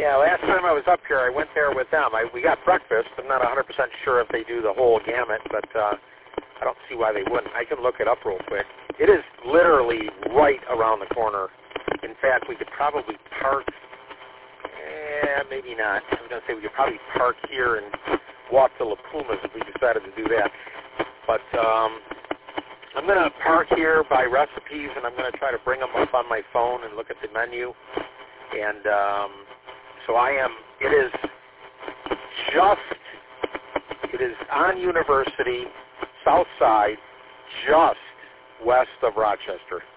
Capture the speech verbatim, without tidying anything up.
Yeah, last time I was up here, I went there with them. I, we got breakfast. I'm not one hundred percent sure if they do the whole gamut, but uh, I don't see why they wouldn't. I can look it up real quick. It is literally right around the corner. In fact, we could probably park, eh, maybe not. I was going to say we could probably park here and walk to La Pumas if we decided to do that. But um, I'm going to park here by recipes, and I'm going to try to bring them up on my phone and look at the menu. And um, so I am, it is just, it is on University, south side, just west of Rochester.